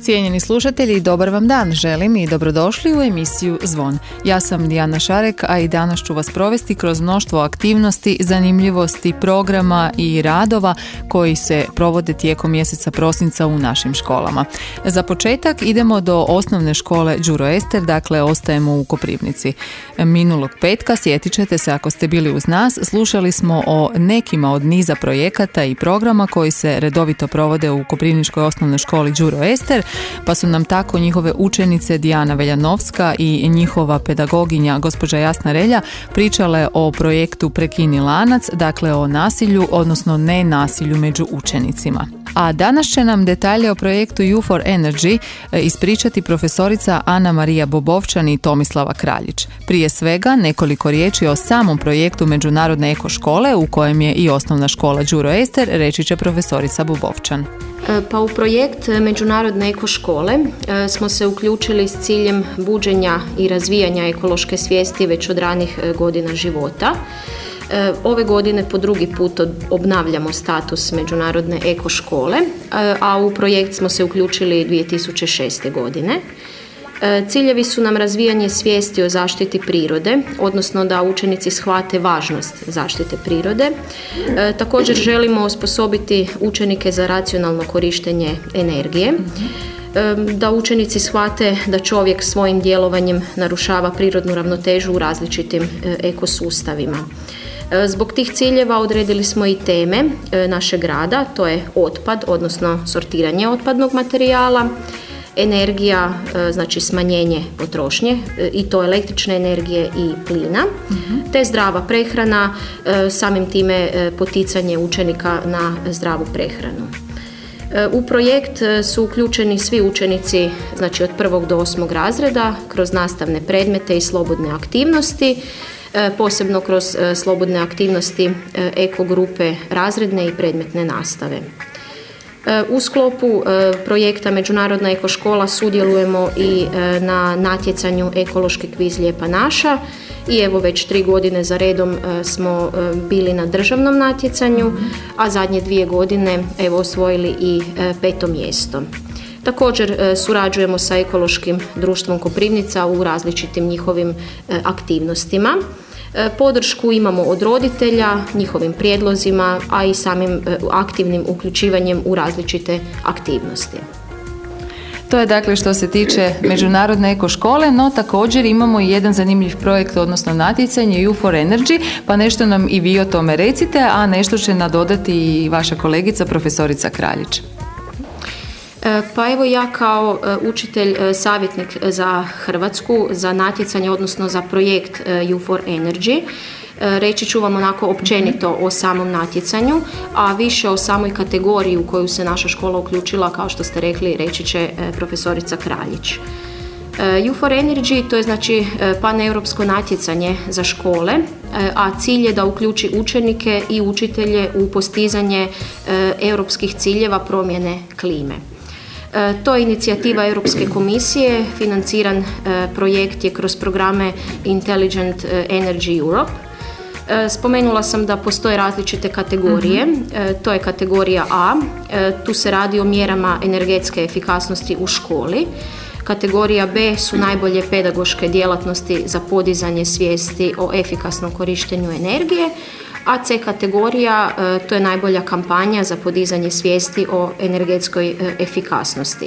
Cijenjeni slušatelji, dobar vam dan želim i dobrodošli u emisiju Zvon. Ja sam Dijana Šarek, a i danas ću vas provesti kroz mnoštvo aktivnosti, zanimljivosti, programa i radova koji se provode tijekom mjeseca prosinca u našim školama. Za početak idemo do osnovne škole Đuro Ester, dakle ostajemo u Koprivnici. Minulog petka, sjetit ćete se ako ste bili uz nas, slušali smo o nekima od niza projekata i programa koji se redovito provode u Koprivničkoj osnovnoj školi Đuro Ester, pa su nam tako njihove učenice Dijana Veljanovska i njihova pedagoginja gospođa Jasna Relja pričale o projektu Prekini lanac, dakle o nasilju, odnosno nenasilju među učenicima. A danas će nam detalje o projektu U4Energy ispričati profesorica Ana Marija Bobovčan i Tomislava Kraljić. Prije svega nekoliko riječi o samom projektu Međunarodne eko škole u kojem je i osnovna škola Đuro Ester, reći će profesorica Bobovčan. Pa u projekt Međunarodne eko škole smo se uključili s ciljem buđenja i razvijanja ekološke svijesti već od ranih godina života. Ove godine po drugi put obnavljamo status Međunarodne eko škole, a u projekt smo se uključili 2006. godine. Ciljevi su nam razvijanje svijesti o zaštiti prirode, odnosno da učenici shvate važnost zaštite prirode. Također želimo osposobiti učenike za racionalno korištenje energije, da učenici shvate da čovjek svojim djelovanjem narušava prirodnu ravnotežu u različitim ekosustavima. Zbog tih ciljeva odredili smo i teme našeg rada, to je otpad, odnosno sortiranje otpadnog materijala, energija, znači smanjenje potrošnje i to električne energije i plina, te zdrava prehrana, samim time poticanje učenika na zdravu prehranu. U projekt su uključeni svi učenici, znači od 1. do 8. razreda, kroz nastavne predmete i slobodne aktivnosti, posebno kroz slobodne aktivnosti eko grupe razredne i predmetne nastave. U sklopu projekta Međunarodna eko škola sudjelujemo i na natjecanju Ekološki kviz Lijepa naša i evo već 3 godine za redom smo bili na državnom natjecanju, a zadnje 2 godine evo osvojili i 5. mjesto. Također surađujemo sa Ekološkim društvom Koprivnica u različitim njihovim aktivnostima. Podršku imamo od roditelja, njihovim prijedlozima, a i samim aktivnim uključivanjem u različite aktivnosti. To je dakle što se tiče Međunarodne eko škole, no također imamo i jedan zanimljiv projekt, odnosno natjecanje U4Energy, pa nešto nam i vi o tome recite, a nešto će nadodati i vaša kolegica profesorica Kraljić. Pa evo ja kao učitelj savjetnik za Hrvatsku, za natjecanje, odnosno za projekt U4Energy, reći ću vam onako općenito o samom natjecanju, a više o samoj kategoriji u koju se naša škola uključila, kao što ste rekli, reći će profesorica Kraljić. U4Energy to je znači paneuropsko natjecanje za škole, a cilj je da uključi učenike i učitelje u postizanje europskih ciljeva promjene klime. To je inicijativa Europske komisije, financiran projekt je kroz programe Intelligent Energy Europe. Spomenula sam da postoje različite kategorije, to je kategorija A, tu se radi o mjerama energetske efikasnosti u školi. Kategorija B su najbolje pedagoške djelatnosti za podizanje svijesti o efikasnom korištenju energije, a C kategorija to je najbolja kampanja za podizanje svijesti o energetskoj efikasnosti.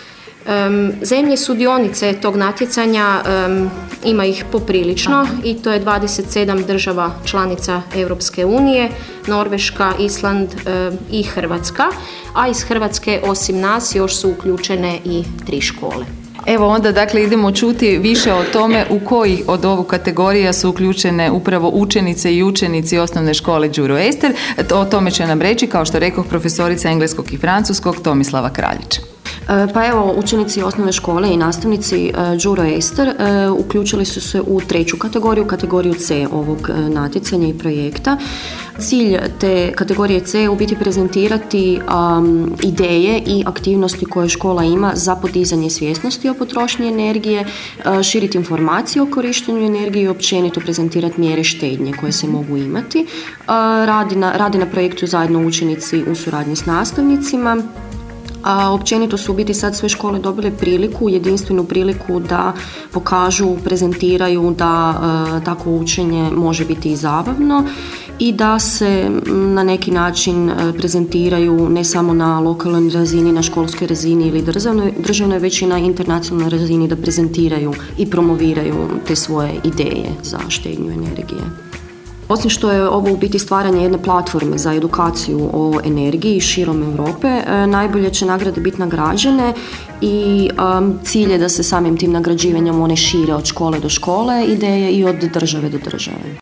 Zemlje sudionice tog natjecanja ima ih poprilično i to je 27 država članica Europske unije, Norveška, Island i Hrvatska, a iz Hrvatske osim nas još su uključene i 3 škole. Evo onda dakle idemo čuti više o tome u koji od ovu kategorija su uključene upravo učenice i učenici osnovne škole Đuro Ester. O tome će nam reći, kao što rekoh, profesorica engleskog i francuskog Tomislava Kraljić. Pa evo, učenici osnovne škole i nastavnici Đuro Ester uključili su se u 3. kategoriju, kategoriju C ovog natjecanja i projekta. Cilj te kategorije C je u biti prezentirati ideje i aktivnosti koje škola ima za podizanje svjesnosti o potrošnji energije, širiti informacije o korištenju energije i općenito prezentirati mjere štednje koje se mogu imati. Radi na projektu zajedno učenici u suradnji s nastavnicima. a općenito su u biti sad sve škole dobile priliku, jedinstvenu priliku da pokažu, prezentiraju da takvo učenje može biti i zabavno i da se na neki način prezentiraju ne samo na lokalnoj razini, na školskoj razini ili državnoj, već i na internacionalnoj razini, da prezentiraju i promoviraju te svoje ideje za štednju energije. Osim što je ovo u biti stvaranje jedne platforme za edukaciju o energiji širom Europe, najbolje će nagrade biti nagrađene i cilj je da se samim tim nagrađivanjem one šire od škole do škole, ideje i od države do države.